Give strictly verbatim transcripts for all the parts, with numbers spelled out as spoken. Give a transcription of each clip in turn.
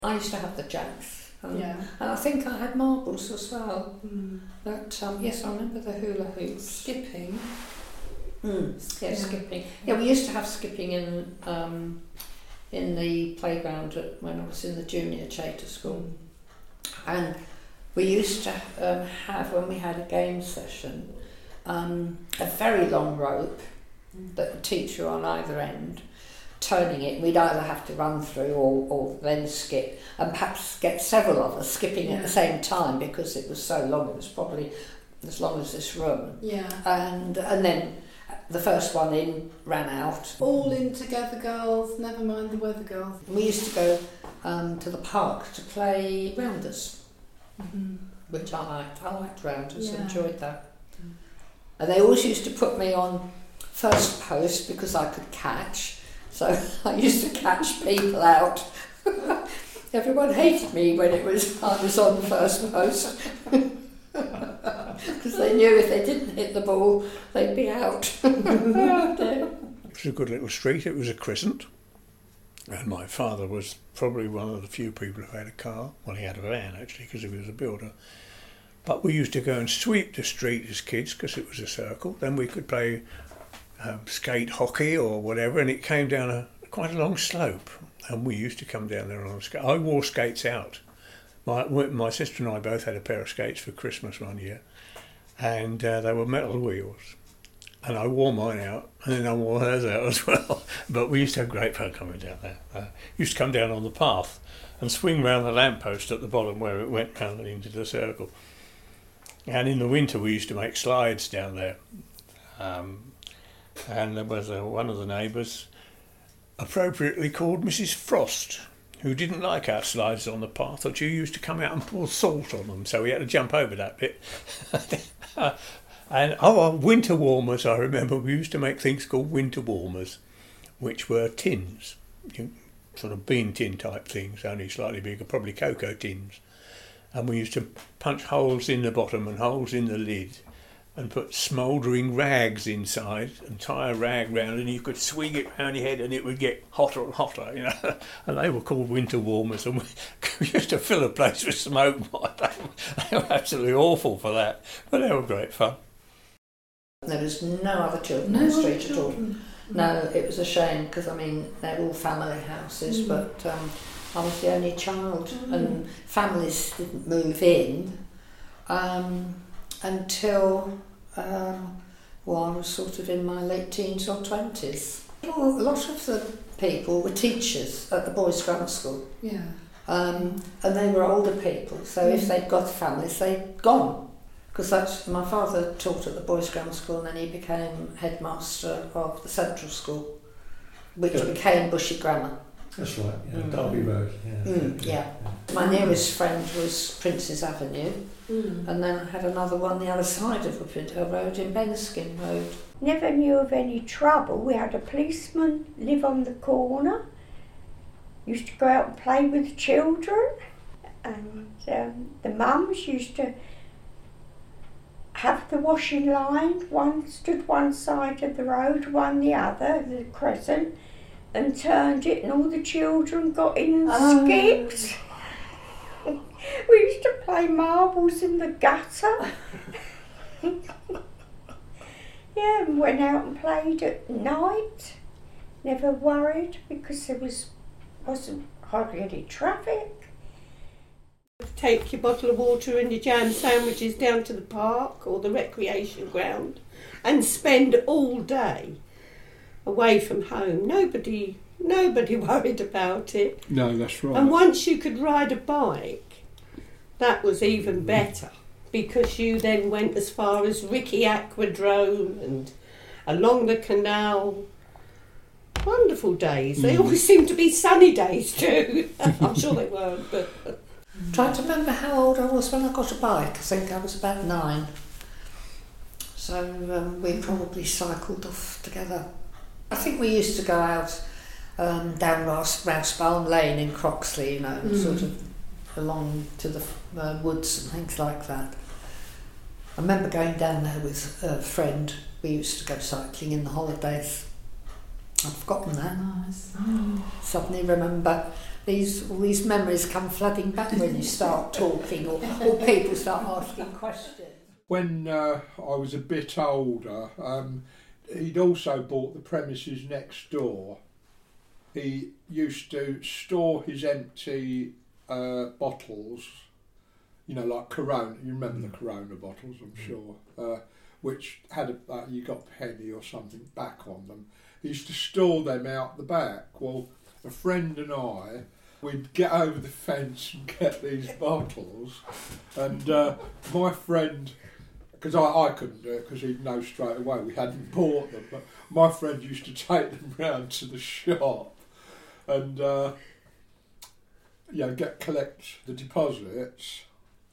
I used to have the jacks, um, yeah. and I think I had marbles as well. Mm. But um, yes, I remember the hula hoops. Skipping. Mm. Yeah, Yeah. skipping. Yeah, we used to have skipping in um, in the playground at, when I was in the junior charter school, and we used to um, have, when we had a game session, um, a very long rope Mm. that would teach you on either end, turning it. We'd either have to run through or, or then skip, and perhaps get several of us skipping Yeah. at the same time because it was so long. It was probably as long as this room. Yeah. And and then the first one in ran out. All in together, girls. Never mind the weather, girls. We used to go um, to the park to play rounders, Mm-hmm. which I liked. I liked rounders, Yeah. enjoyed that. Mm. And they always used to put me on first post because I could catch. So I used to catch people out. Everyone hated me when it was I was on first post. Because they knew if they didn't hit the ball, they'd be out. It was a good little street. It was a crescent. And my father was probably one of the few people who had a car. Well, he had a van, actually, because he was a builder. But we used to go and sweep the street as kids, because it was a circle. Then we could play um, skate hockey or whatever, and it came down a quite a long slope. And we used to come down there on a skate. I wore skates out. My, my sister and I both had a pair of skates for Christmas one year, and uh, they were metal wheels. And I wore mine out, and then I wore hers out as well. But we used to have great fun coming down there. Uh, used to come down on the path and swing round the lamppost at the bottom where it went round and into the circle. And in the winter we used to make slides down there. Um, and there was uh, one of the neighbours, appropriately called Missus Frost, who didn't like our slides on the path, or she used to come out and pour salt on them, so we had to jump over that bit. And oh, our winter warmers, I remember we used to make things called winter warmers, which were tins, you, sort of bean tin type things, only slightly bigger, probably cocoa tins. And we used to punch holes in the bottom and holes in the lid and put smouldering rags inside and tie a rag round, and you could swing it round your head and it would get hotter and hotter, you know. And they were called winter warmers, and we, we used to fill a place with smoke. They were absolutely awful for that, but they were great fun. There was no other children No on the other street at all. children. No, it was a shame because, I mean, they're all family houses, Mm. but um, I was the only child, Mm. and families didn't move in um, until, um, well, I was sort of in my late teens or twenties. Well, a lot of the people were teachers at the boys' grammar school, Yeah. um, and they were older people, so Mm. if they'd got families, they'd gone. Because that's my father taught at the boys' grammar school, and then he became headmaster of the central school, which Yeah. became Bushy Grammar. That's right, yeah, Mm. Derby Road, yeah. Mm, yeah. My nearest friend was Prince's Avenue, Mm. and then I had another one the other side of Whippendale Road in Beniskin Road. Never knew of any trouble. We had a policeman live on the corner. Used to go out and play with the children, and um, the mums used to have the washing line. One stood one side of the road, one the other, the crescent, and turned it, and all the children got in and Oh. skipped. We used to play marbles in the gutter. Yeah, and went out and played at night. Never worried because there was wasn't hardly any traffic. Take your bottle of water and your jam sandwiches down to the park or the recreation ground and spend all day away from home. Nobody, nobody worried about it. No, that's right. And once you could ride a bike, that was even better, because you then went as far as Ricky Aquadrome and along the canal. Wonderful days. They Mm. always seem to be sunny days too. I'm sure they weren't, but... Trying to remember how old I was when I got a bike. I think I was about nine. So um, we probably cycled off together. I think we used to go out um, down Rouse, Rousebarn Lane in Croxley, you know, Mm. sort of along to the uh, woods and things like that. I remember going down there with a friend. We used to go cycling in the holidays. I've forgotten that. Nice. Suddenly remember. these all these memories come flooding back when you start talking or, or people start asking questions. When uh, I was a bit older, um, he'd also bought the premises next door. He used to store his empty uh, bottles, you know, like Corona. You remember the Corona bottles, I'm sure, uh, which had a, uh, you got a penny or something back on them. He used to store them out the back. Well, a friend and I, we'd get over the fence and get these bottles, and uh, my friend, because I, I couldn't do it because he'd know straight away we hadn't bought them, but my friend used to take them round to the shop and uh, you know, get collect the deposits.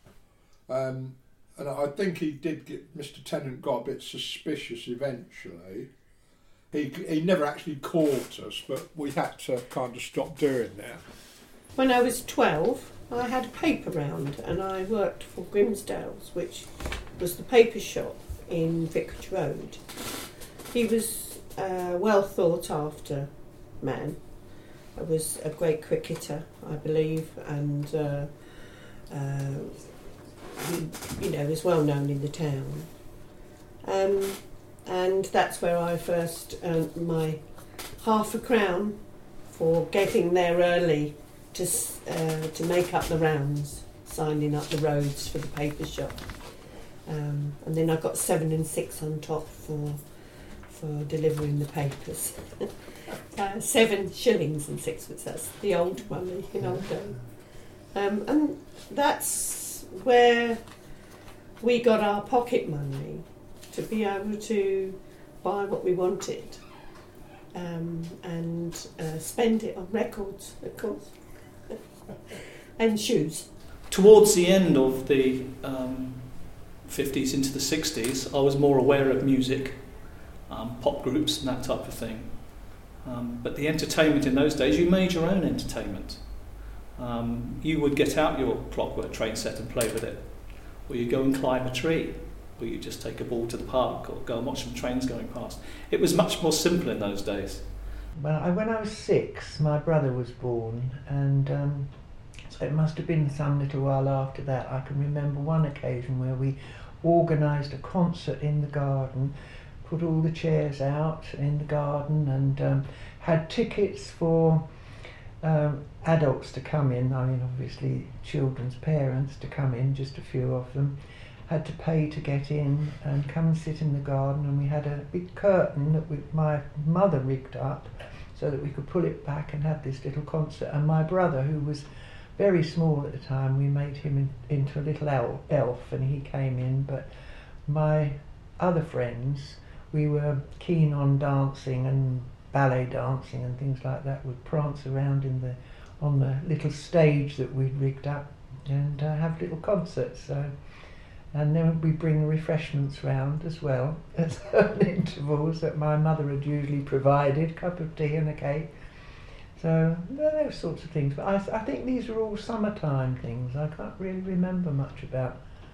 Um, and I think he did get, Mister Tennant got a bit suspicious eventually. He he never actually caught us, but we had to kind of stop doing that. When I was twelve, I had a paper round and I worked for Grimsdale's, which was the paper shop in Vicarage Road. He was a well thought after man. I was a great cricketer, I believe, and uh, uh, he, you know, was well known in the town. Um, and that's where I first earned my half a crown for getting there early to uh, to make up the rounds, signing up the roads for the paper shop. Um, and then I got seven and six on top for for delivering the papers. uh, seven shillings and sixpence, that's the old money in old days. Um, and that's where we got our pocket money to be able to buy what we wanted um, and uh, spend it on records, of course, and shoes. Towards the end of the um, fifties into the sixties, I was more aware of music, um, pop groups and that type of thing. Um, but the entertainment in those days, you made your own entertainment. Um, you would get out your Clockwork train set and play with it, or you go and climb a tree, or you just take a ball to the park, or go and watch some trains going past. It was much more simple in those days. Well, I, when I was six, my brother was born, and um, so it must have been some little while after that. I can remember one occasion where we organised a concert in the garden, put all the chairs out in the garden, and um, had tickets for um, adults to come in. I mean, obviously children's parents to come in, just a few of them. Had to pay to get in and come and sit in the garden, and we had a big curtain that we, my mother rigged up so that we could pull it back and have this little concert. And my brother, who was very small at the time, we made him in, into a little elf, elf and he came in. But my other friends, we were keen on dancing and ballet dancing and things like that. We'd prance around in the on the little stage that we'd rigged up and uh, have little concerts. So. And then we bring refreshments round as well at certain intervals that my mother had usually provided, a cup of tea and a cake. So those sorts of things. But I, I think these are all summertime things. I can't really remember much about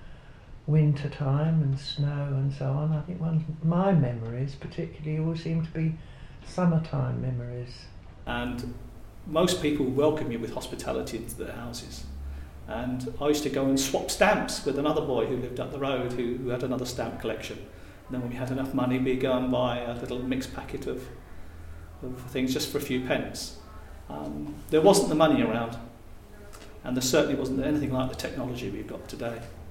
winter time and snow and so on. I think one of my memories particularly always seem to be summertime memories. And most people welcome you with hospitality into their houses. And I used to go and swap stamps with another boy who lived up the road who, who had another stamp collection. And then when we had enough money, we'd go and buy a little mixed packet of, of things just for a few pence. Um, there wasn't the money around, and there certainly wasn't anything like the technology we've got today.